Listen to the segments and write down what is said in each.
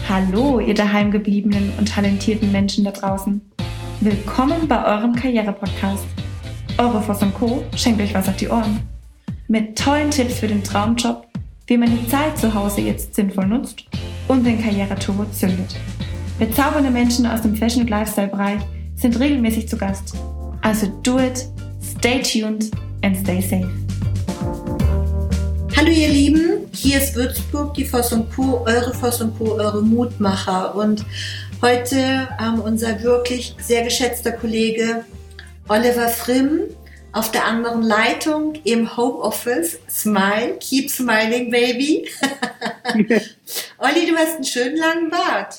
Hallo, ihr daheimgebliebenen und talentierten Menschen da draußen. Willkommen bei eurem Karriere-Podcast. Eure Voss & Co. schenkt euch was auf die Ohren. Mit tollen Tipps für den Traumjob, wie man die Zeit zu Hause jetzt sinnvoll nutzt und den Karriereturbo zündet. Bezaubernde Menschen aus dem Fashion- und Lifestyle-Bereich sind regelmäßig zu Gast. Also do it, stay tuned and stay safe. Hallo ihr Lieben, hier ist Würzburg, die Voss & Co., eure Voss & Co., eure Mutmacher. Und heute unser wirklich sehr geschätzter Kollege Oliver Frimm auf der anderen Leitung im Homeoffice. Smile, keep smiling, baby. Olli, du hast einen schönen langen Bart.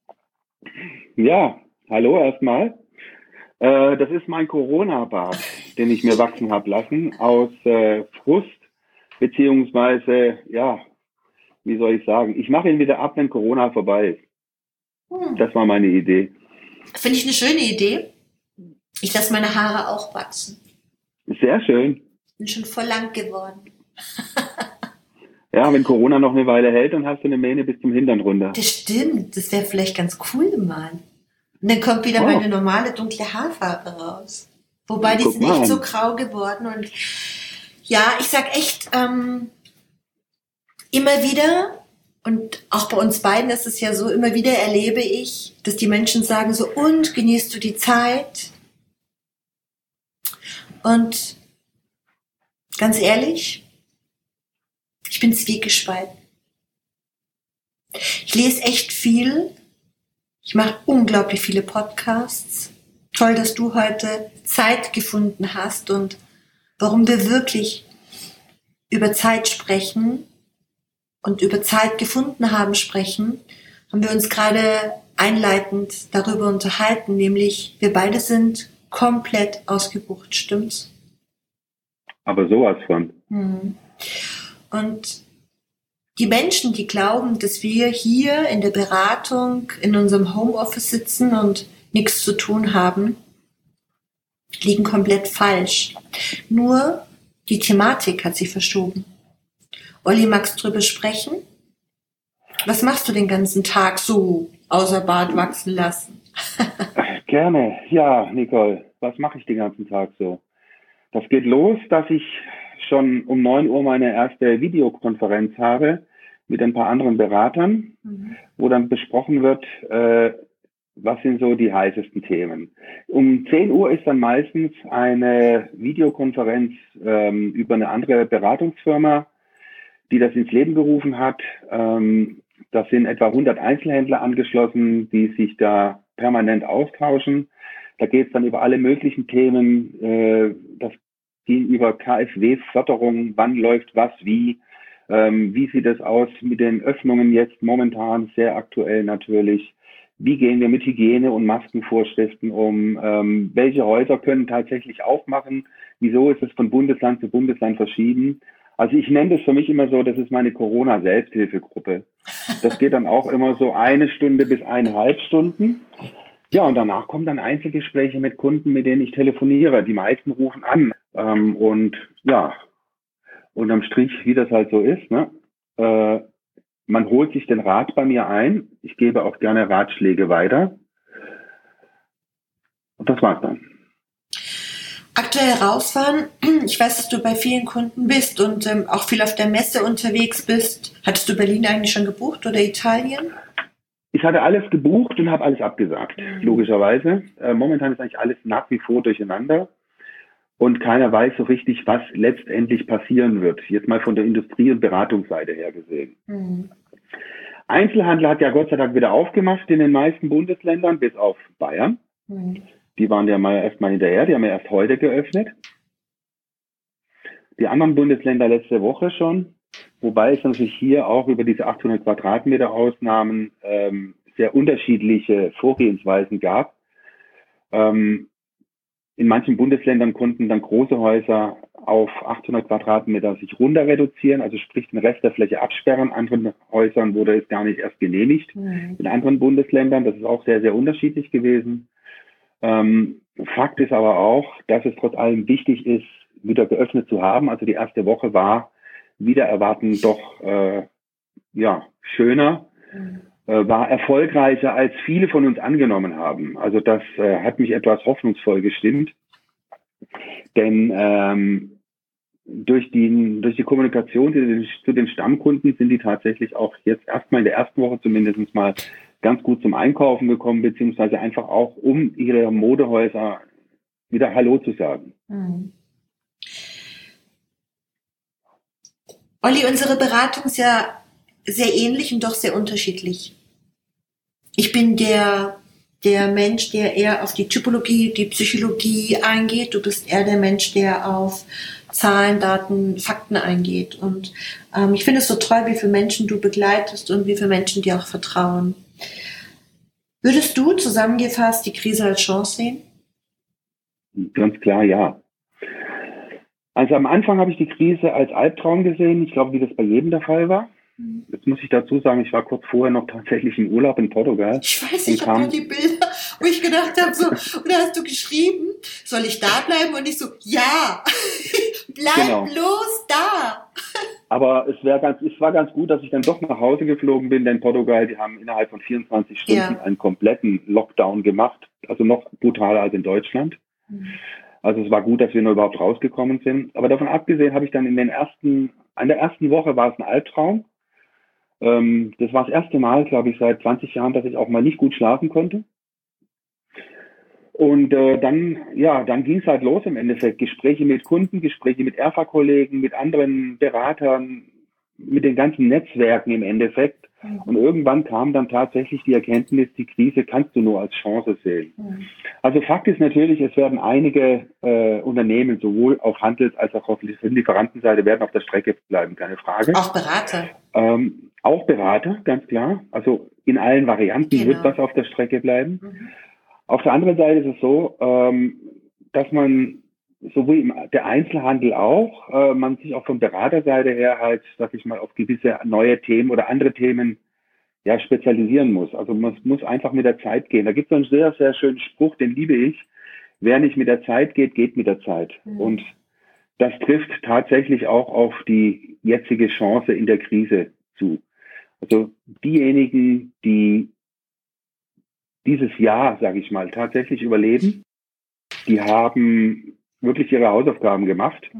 Ja, hallo erstmal. Das ist mein Corona-Bart, den ich mir wachsen habe lassen aus Frust. Beziehungsweise, ja, wie soll ich sagen, ich mache ihn wieder ab, wenn Corona vorbei ist. Das war meine Idee. Finde ich eine schöne Idee. Ich lasse meine Haare auch wachsen. Sehr schön. Bin schon voll lang geworden. Ja, wenn Corona noch eine Weile hält, dann hast du eine Mähne bis zum Hintern runter. Das stimmt, das wäre vielleicht ganz cool mal. Und dann kommt wieder meine normale dunkle Haarfarbe raus. Wobei die ist nicht so grau geworden und ja, ich sag echt, immer wieder, und auch bei uns beiden ist es ja so, immer wieder erlebe ich, dass die Menschen sagen so, und genießt du die Zeit? Und ganz ehrlich, ich bin zwiegespalten. Ich lese echt viel, ich mache unglaublich viele Podcasts. Toll, dass du heute Zeit gefunden hast und warum wir wirklich über Zeit sprechen und über Zeit gefunden haben sprechen, haben wir uns gerade einleitend darüber unterhalten, nämlich wir beide sind komplett ausgebucht, stimmt's? Aber sowas von. Und die Menschen, die glauben, dass wir hier in der Beratung in unserem Homeoffice sitzen und nichts zu tun haben, liegen komplett falsch. Nur die Thematik hat sich verschoben. Olli, magst du drüber sprechen? Was machst du den ganzen Tag so außer Bart wachsen lassen? Gerne. Ja, Nicole, was mache ich den ganzen Tag so? Das geht los, dass ich schon um 9 Uhr meine erste Videokonferenz habe mit ein paar anderen Beratern, wo dann besprochen wird, was sind so die heißesten Themen. Um 10 Uhr ist dann meistens eine Videokonferenz über eine andere Beratungsfirma, die das ins Leben gerufen hat. Da sind etwa 100 Einzelhändler angeschlossen, die sich da permanent austauschen. Da geht es dann über alle möglichen Themen. Das ging über KfW-Förderung, wann läuft was wie sieht es aus mit den Öffnungen jetzt momentan, sehr aktuell natürlich. Wie gehen wir mit Hygiene- und Maskenvorschriften um? Welche Häuser können tatsächlich aufmachen? Wieso ist es von Bundesland zu Bundesland verschieden? Also ich nenne das für mich immer so, das ist meine Corona-Selbsthilfegruppe. Das geht dann auch immer so 1 Stunde bis 1,5 Stunden. Ja, und danach kommen dann Einzelgespräche mit Kunden, mit denen ich telefoniere. Die meisten rufen an. Und ja, unterm Strich, wie das halt so ist, ne? Man holt sich den Rat bei mir ein. Ich gebe auch gerne Ratschläge weiter. Und das war's dann. Aktuell rausfahren. Ich weiß, dass du bei vielen Kunden bist und auch viel auf der Messe unterwegs bist. Hattest du Berlin eigentlich schon gebucht oder Italien? Ich hatte alles gebucht und habe alles abgesagt, logischerweise. Momentan ist eigentlich alles nach wie vor durcheinander. Und keiner weiß so richtig, was letztendlich passieren wird. Jetzt mal von der Industrie- und Beratungsseite her gesehen. Einzelhandel hat ja Gott sei Dank wieder aufgemacht in den meisten Bundesländern, bis auf Bayern. Die waren ja mal erstmal hinterher, die haben ja erst heute geöffnet. Die anderen Bundesländer letzte Woche schon. Wobei es natürlich hier auch über diese 800 Quadratmeter Ausnahmen sehr unterschiedliche Vorgehensweisen gab. In manchen Bundesländern konnten dann große Häuser auf 800 Quadratmeter sich runter reduzieren, also sprich den Rest der Fläche absperren. In anderen Häusern wurde es gar nicht erst genehmigt. In anderen Bundesländern, das ist auch sehr, sehr unterschiedlich gewesen. Fakt ist aber auch, dass es trotz allem wichtig ist, wieder geöffnet zu haben. Also die erste Woche war wider Erwarten doch schöner. war erfolgreicher, als viele von uns angenommen haben. Also das hat mich etwas hoffnungsvoll gestimmt. Denn durch die Kommunikation zu den Stammkunden sind die tatsächlich auch jetzt erstmal in der ersten Woche zumindest mal ganz gut zum Einkaufen gekommen, beziehungsweise einfach auch, um ihre Modehäuser wieder Hallo zu sagen. Mhm. Olli, unsere Beratung ist ja sehr ähnlich und doch sehr unterschiedlich. Ich bin der Mensch, der eher auf die Typologie, die Psychologie eingeht. Du bist eher der Mensch, der auf Zahlen, Daten, Fakten eingeht. Und ich finde es so toll, wie viele Menschen du begleitest und wie viele Menschen dir auch vertrauen. Würdest du zusammengefasst die Krise als Chance sehen? Ganz klar, ja. Also am Anfang habe ich die Krise als Albtraum gesehen. Ich glaube, wie das bei jedem der Fall war. Jetzt muss ich dazu sagen, ich war kurz vorher noch tatsächlich im Urlaub in Portugal. Ich weiß, ich habe nur die Bilder, wo ich gedacht habe, so, und da hast du geschrieben, soll ich da bleiben? Und ich so, ja, bleib bloß da. Aber es war ganz gut, dass ich dann doch nach Hause geflogen bin, denn Portugal, die haben innerhalb von 24 Stunden einen kompletten Lockdown gemacht, also noch brutaler als in Deutschland. Also es war gut, dass wir nur überhaupt rausgekommen sind. Aber davon abgesehen habe ich dann an der ersten Woche war es ein Albtraum. Das war das erste Mal, glaube ich, seit 20 Jahren, dass ich auch mal nicht gut schlafen konnte. Und dann ging es halt los im Endeffekt. Gespräche mit Kunden, Gespräche mit ERFA-Kollegen, mit anderen Beratern, mit den ganzen Netzwerken im Endeffekt. Und irgendwann kam dann tatsächlich die Erkenntnis, die Krise kannst du nur als Chance sehen. Also Fakt ist natürlich, es werden einige Unternehmen, sowohl auf Handels- als auch auf Lieferantenseite, werden auf der Strecke bleiben, keine Frage. Auch Berater? Auch Berater, ganz klar. Also in allen Varianten wird was auf der Strecke bleiben. Auf der anderen Seite ist es so, dass man, so wie der Einzelhandel auch, man sich auch von Beraterseite her halt, sag ich mal, auf gewisse neue Themen oder andere Themen spezialisieren muss. Also man muss einfach mit der Zeit gehen. Da gibt es einen sehr, sehr schönen Spruch, den liebe ich. Wer nicht mit der Zeit geht, geht mit der Zeit. Und das trifft tatsächlich auch auf die jetzige Chance in der Krise zu. Also diejenigen, die dieses Jahr, sage ich mal, tatsächlich überleben, die haben wirklich ihre Hausaufgaben gemacht.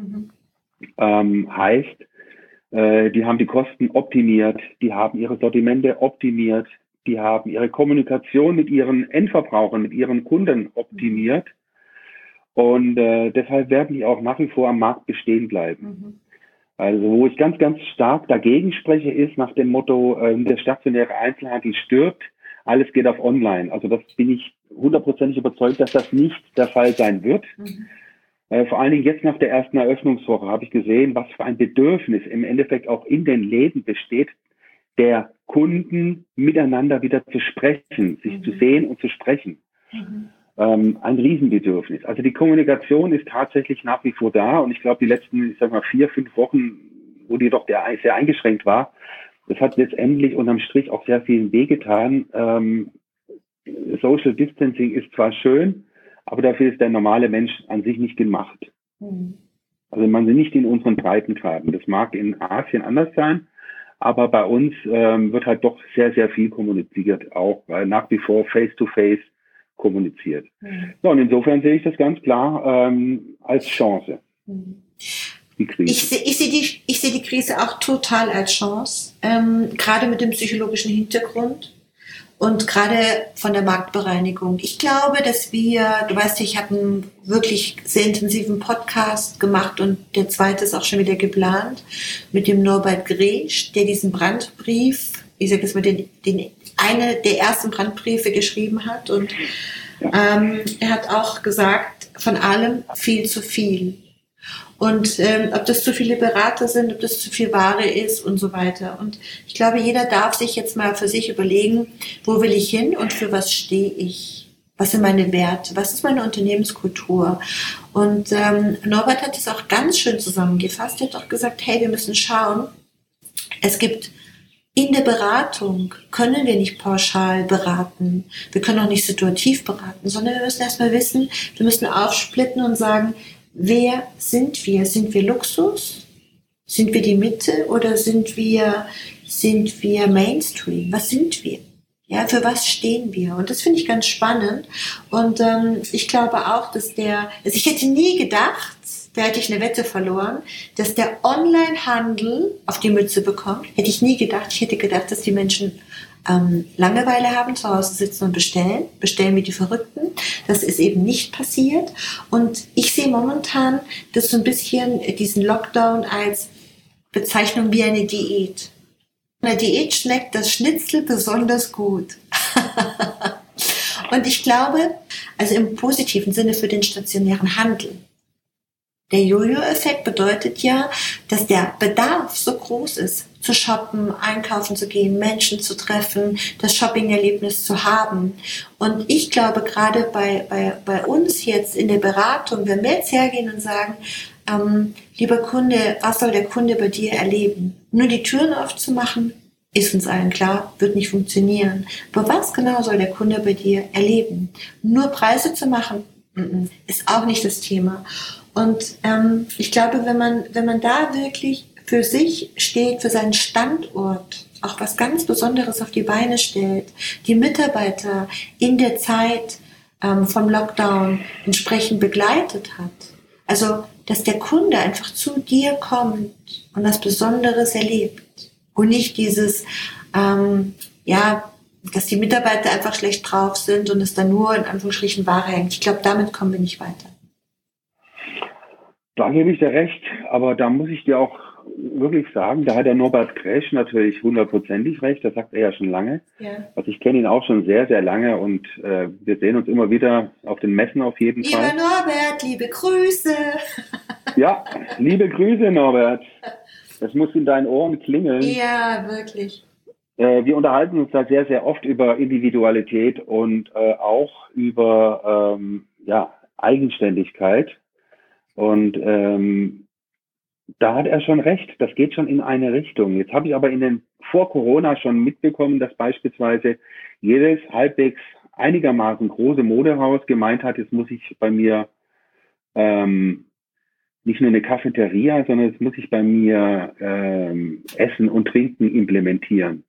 Heißt, die haben die Kosten optimiert, die haben ihre Sortimente optimiert, die haben ihre Kommunikation mit ihren Endverbrauchern, mit ihren Kunden optimiert. Und deshalb werden die auch nach wie vor am Markt bestehen bleiben. Also wo ich ganz, ganz stark dagegen spreche, ist nach dem Motto, der stationäre Einzelhandel stirbt, alles geht auf online. Also das bin ich 100% überzeugt, dass das nicht der Fall sein wird. Vor allen Dingen jetzt nach der ersten Eröffnungswoche habe ich gesehen, was für ein Bedürfnis im Endeffekt auch in den Läden besteht, der Kunden miteinander wieder zu sprechen, sich zu sehen und zu sprechen. Ein Riesenbedürfnis. Also die Kommunikation ist tatsächlich nach wie vor da und ich glaube, die letzten, 4-5 Wochen, wo die doch sehr eingeschränkt war, das hat letztendlich unterm Strich auch sehr vielen wehgetan. Social Distancing ist zwar schön, aber dafür ist der normale Mensch an sich nicht gemacht. Also man sind nicht in unseren Breitengraden. Das mag in Asien anders sein, aber bei uns wird halt doch sehr, sehr viel kommuniziert, auch weil nach wie vor Face-to-Face kommuniziert. Ja, und insofern sehe ich das ganz klar als Chance. Die Krise. Ich sehe die Krise auch total als Chance, gerade mit dem psychologischen Hintergrund und gerade von der Marktbereinigung. Ich glaube, dass du weißt, ich habe einen wirklich sehr intensiven Podcast gemacht und der zweite ist auch schon wieder geplant mit dem Norbert Gresch, der diesen Brandbrief, ich sage jetzt mal, eine der ersten Brandbriefe geschrieben hat und er hat auch gesagt, von allem viel zu viel. Und ob das zu viele Berater sind, ob das zu viel Ware ist und so weiter. Und ich glaube, jeder darf sich jetzt mal für sich überlegen, wo will ich hin und für was stehe ich? Was sind meine Werte? Was ist meine Unternehmenskultur? Und Norbert hat es auch ganz schön zusammengefasst. Er hat auch gesagt, hey, wir müssen schauen, es gibt in der Beratung können wir nicht pauschal beraten. Wir können auch nicht situativ beraten, sondern wir müssen erstmal wissen, wir müssen aufsplitten und sagen, wer sind wir? Sind wir Luxus? Sind wir die Mitte oder sind wir Mainstream? Was sind wir? Ja, für was stehen wir? Und das finde ich ganz spannend. Und ich glaube auch, dass ich hätte nie gedacht, da hätte ich eine Wette verloren, dass der Onlinehandel auf die Mütze bekommt. Hätte ich nie gedacht. Ich hätte gedacht, dass die Menschen Langeweile haben, zu Hause sitzen und bestellen wie die Verrückten. Das ist eben nicht passiert. Und ich sehe momentan das so ein bisschen diesen Lockdown als Bezeichnung wie eine Diät. In der Diät schmeckt das Schnitzel besonders gut. Und ich glaube, also im positiven Sinne für den stationären Handel. Der Jojo-Effekt bedeutet ja, dass der Bedarf so groß ist, zu shoppen, einkaufen zu gehen, Menschen zu treffen, das Shopping-Erlebnis zu haben. Und ich glaube, gerade bei uns jetzt in der Beratung, wenn wir jetzt hergehen und sagen, lieber Kunde, was soll der Kunde bei dir erleben? Nur die Türen aufzumachen, ist uns allen klar, wird nicht funktionieren. Aber was genau soll der Kunde bei dir erleben? Nur Preise zu machen, ist auch nicht das Thema. Und ich glaube, wenn man da wirklich für sich steht, für seinen Standort, auch was ganz Besonderes auf die Beine stellt, die Mitarbeiter in der Zeit vom Lockdown entsprechend begleitet hat. Also, dass der Kunde einfach zu dir kommt und was Besonderes erlebt. Und nicht dieses, dass die Mitarbeiter einfach schlecht drauf sind und es dann nur in Anführungsstrichen Ware hängt. Ich glaube, damit kommen wir nicht weiter. Da gebe ich dir recht, aber da muss ich dir auch wirklich sagen, da hat der Norbert Kresch natürlich 100%ig recht, das sagt er ja schon lange. Ja. Also ich kenne ihn auch schon sehr, sehr lange und wir sehen uns immer wieder auf den Messen auf jeden Fall. Lieber Norbert, liebe Grüße. Ja, liebe Grüße, Norbert. Das muss in deinen Ohren klingeln. Ja, wirklich. Wir unterhalten uns da sehr, sehr oft über Individualität und auch über Eigenständigkeit. Und da hat er schon recht, das geht schon in eine Richtung. Jetzt habe ich aber vor Corona schon mitbekommen, dass beispielsweise jedes halbwegs einigermaßen große Modehaus gemeint hat, jetzt muss ich bei mir nicht nur eine Cafeteria, sondern jetzt muss ich bei mir Essen und Trinken implementieren.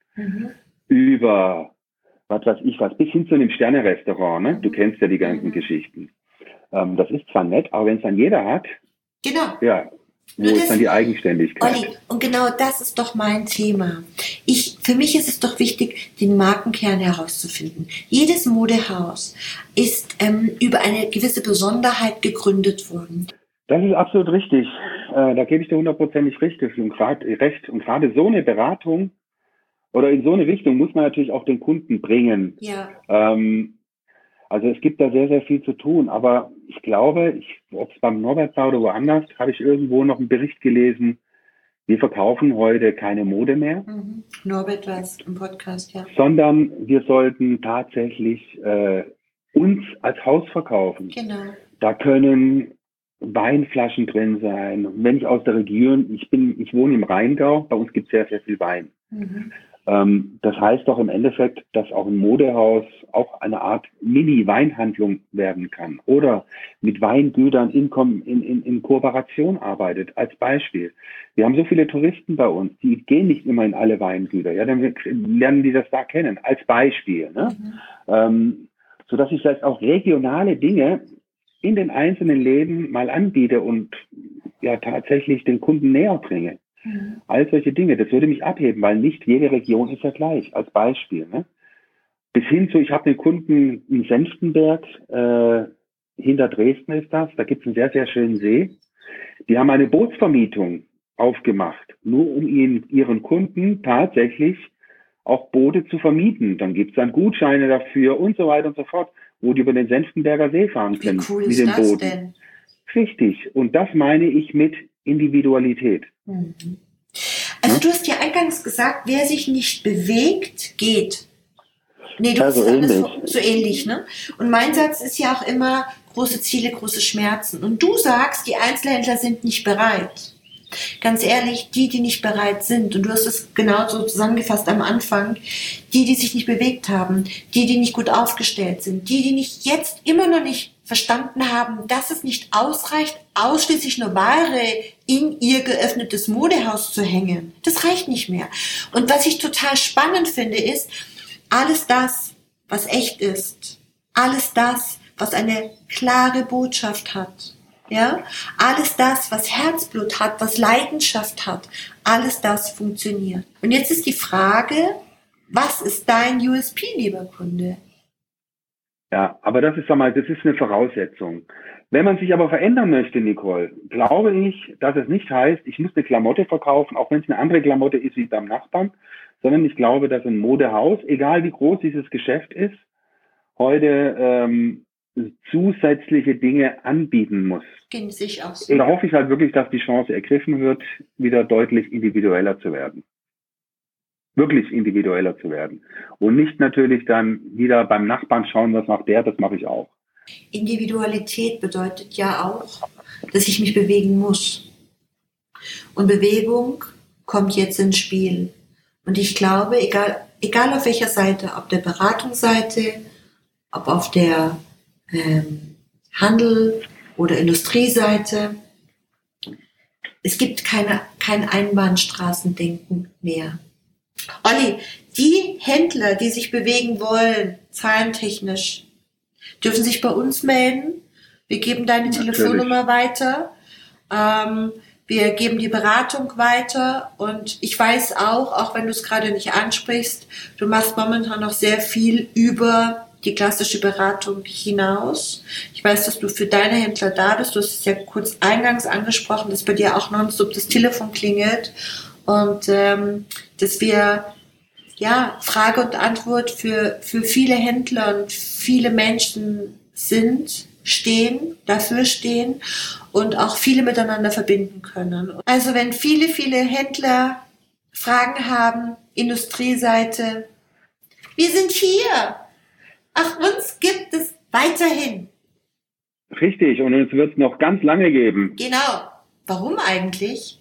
Über, was weiß ich was, bis hin zu einem Sterne-Restaurant, ne? Du kennst ja die ganzen Geschichten. Das ist zwar nett, aber wenn es dann jeder hat, genau. Ja, wo ist dann die Eigenständigkeit? Olli, und genau das ist doch mein Thema. Für mich ist es doch wichtig, den Markenkern herauszufinden. Jedes Modehaus ist über eine gewisse Besonderheit gegründet worden. Das ist absolut richtig. Da gebe ich dir 100% recht. Und gerade so eine Beratung oder in so eine Richtung muss man natürlich auch den Kunden bringen. Ja. Also es gibt da sehr, sehr viel zu tun, aber ich glaube, ob es beim Norbert war oder woanders, habe ich irgendwo noch einen Bericht gelesen, wir verkaufen heute keine Mode mehr. Norbert war es im Podcast, ja. Sondern wir sollten tatsächlich uns als Haus verkaufen. Genau. Da können Weinflaschen drin sein. Und wenn ich aus der Region, ich wohne im Rheingau, bei uns gibt es sehr, sehr viel Wein. Das heißt doch im Endeffekt, dass auch ein Modehaus auch eine Art Mini-Weinhandlung werden kann oder mit Weingütern in Kooperation arbeitet, als Beispiel. Wir haben so viele Touristen bei uns, die gehen nicht immer in alle Weingüter, ja, dann lernen die das da kennen, als Beispiel, ne? Sodass ich vielleicht auch regionale Dinge in den einzelnen Läden mal anbiete und ja tatsächlich den Kunden näher bringe. All solche Dinge, das würde mich abheben, weil nicht jede Region ist ja gleich, als Beispiel. Ne? Bis hin zu, ich habe einen Kunden in Senftenberg, hinter Dresden ist das, da gibt es einen sehr, sehr schönen See. Die haben eine Bootsvermietung aufgemacht, nur um ihren Kunden tatsächlich auch Boote zu vermieten. Dann gibt es dann Gutscheine dafür und so weiter und so fort, wo die über den Senftenberger See fahren können. Wie cool mit ist den das Booten. denn? Richtig, und das meine ich mit Individualität. Also du hast ja eingangs gesagt, wer sich nicht bewegt, geht. Nee, du hast so alles so ähnlich, ne? Und mein Satz ist ja auch immer, große Ziele, große Schmerzen. Und du sagst, die Einzelhändler sind nicht bereit. Ganz ehrlich, die nicht bereit sind, und du hast es genau so zusammengefasst am Anfang, die sich nicht bewegt haben, die nicht gut aufgestellt sind, die nicht jetzt immer noch nicht verstanden haben, dass es nicht ausreicht, ausschließlich nur Ware in ihr geöffnetes Modehaus zu hängen. Das reicht nicht mehr. Und was ich total spannend finde, ist, alles das, was echt ist, alles das, was eine klare Botschaft hat, ja, alles das, was Herzblut hat, was Leidenschaft hat, alles das funktioniert. Und jetzt ist die Frage, was ist dein USP, lieber Kunde? Ja, aber das ist eine Voraussetzung. Wenn man sich aber verändern möchte, Nicole, glaube ich, dass es nicht heißt, ich muss eine Klamotte verkaufen, auch wenn es eine andere Klamotte ist wie beim Nachbarn, sondern ich glaube, dass ein Modehaus, egal wie groß dieses Geschäft ist, heute zusätzliche Dinge anbieten muss. Gehen sich auch so. Und da hoffe ich halt wirklich, dass die Chance ergriffen wird, wieder deutlich individueller zu werden. Wirklich individueller zu werden. Und nicht natürlich dann wieder beim Nachbarn schauen, was macht der, das mache ich auch. Individualität bedeutet ja auch, dass ich mich bewegen muss. Und Bewegung kommt jetzt ins Spiel. Und ich glaube, egal auf welcher Seite, ob der Beratungsseite, ob auf der Handel- oder Industrieseite, es gibt kein Einbahnstraßendenken mehr. Olli, die Händler, die sich bewegen wollen, zahlentechnisch, dürfen sich bei uns melden. Wir geben deine Telefonnummer weiter. Wir geben die Beratung weiter. Und ich weiß auch wenn du es gerade nicht ansprichst, du machst momentan noch sehr viel über die klassische Beratung hinaus. Ich weiß, dass du für deine Händler da bist. Du hast es ja kurz eingangs angesprochen, dass bei dir auch nonstop das Telefon klingelt. Und dass wir Frage und Antwort für viele Händler und viele Menschen dafür stehen und auch viele miteinander verbinden können. Also wenn viele Händler Fragen haben, Industrieseite, wir sind hier. Auch uns gibt es weiterhin. Richtig, und uns wird es noch ganz lange geben. Genau. Warum eigentlich?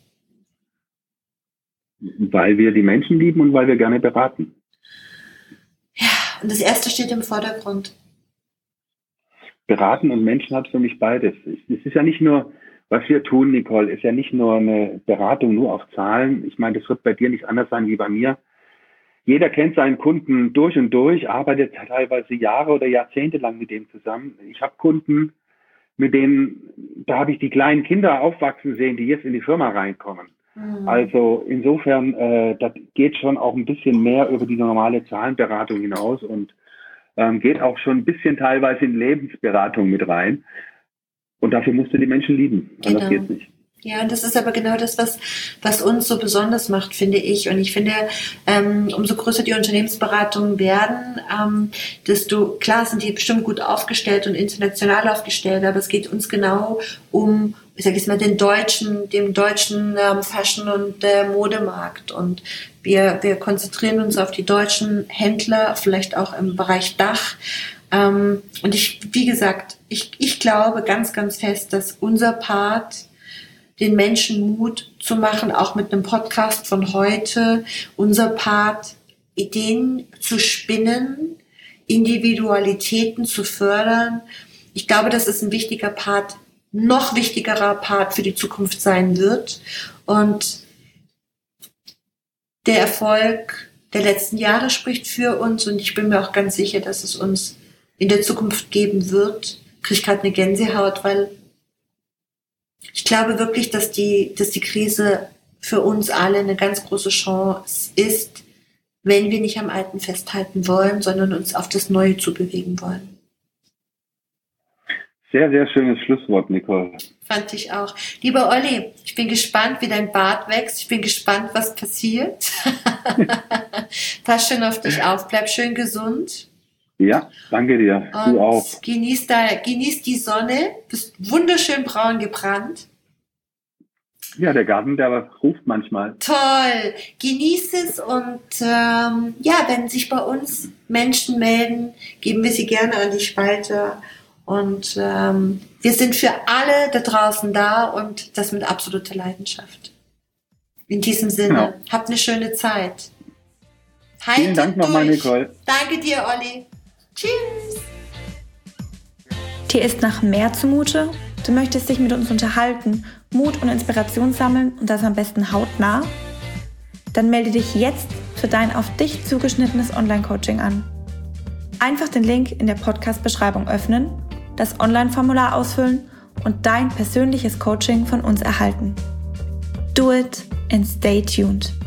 Weil wir die Menschen lieben und weil wir gerne beraten. Ja, und das Erste steht im Vordergrund. Beraten und Menschen hat für mich beides. Es ist ja nicht nur, was wir tun, Nicole, ist ja nicht nur eine Beratung nur auf Zahlen. Ich meine, das wird bei dir nicht anders sein wie bei mir. Jeder kennt seinen Kunden durch und durch, arbeitet teilweise Jahre oder Jahrzehnte lang mit dem zusammen. Ich habe Kunden, mit denen, da habe ich die kleinen Kinder aufwachsen sehen, die jetzt in die Firma reinkommen. Also insofern, das geht schon auch ein bisschen mehr über die normale Zahlenberatung hinaus und geht auch schon ein bisschen teilweise in Lebensberatung mit rein. Und dafür musst du die Menschen lieben. Anders geht's nicht. Ja, und das ist aber genau das, was uns so besonders macht, finde ich. Und ich finde, umso größer die Unternehmensberatungen werden, klar sind die bestimmt gut aufgestellt und international aufgestellt, aber es geht uns genau um, ich sage jetzt mal, dem deutschen Fashion- und Modemarkt. Und wir konzentrieren uns auf die deutschen Händler, vielleicht auch im Bereich Dach. Und wie gesagt, ich glaube ganz, ganz fest, dass unser Part, den Menschen Mut zu machen, auch mit einem Podcast von heute, unser Part, Ideen zu spinnen, Individualitäten zu fördern. Ich glaube, dass es ein wichtiger Part, noch wichtigerer Part für die Zukunft sein wird. Und der Erfolg der letzten Jahre spricht für uns und ich bin mir auch ganz sicher, dass es uns in der Zukunft geben wird. Ich kriege gerade eine Gänsehaut, weil ich glaube wirklich, dass die Krise für uns alle eine ganz große Chance ist, wenn wir nicht am Alten festhalten wollen, sondern uns auf das Neue zu bewegen wollen. Sehr, sehr schönes Schlusswort, Nicole. Fand ich auch. Lieber Olli, ich bin gespannt, wie dein Bart wächst. Ich bin gespannt, was passiert. Pass schön auf dich auf, bleib schön gesund. Ja, danke dir. Und du auch. Genieß die Sonne, bist wunderschön braun gebrannt. Ja, der Garten, der ruft manchmal. Toll, genieß es und wenn sich bei uns Menschen melden, geben wir sie gerne an dich weiter. Und wir sind für alle da draußen da und das mit absoluter Leidenschaft. In diesem Sinne, Habt eine schöne Zeit. Vielen Dank nochmal, Nicole. Danke dir, Olli. Tschüss. Dir ist nach mehr zumute? Du möchtest dich mit uns unterhalten, Mut und Inspiration sammeln und das am besten hautnah? Dann melde dich jetzt für dein auf dich zugeschnittenes Online-Coaching an. Einfach den Link in der Podcast-Beschreibung öffnen, das Online-Formular ausfüllen und dein persönliches Coaching von uns erhalten. Do it and stay tuned.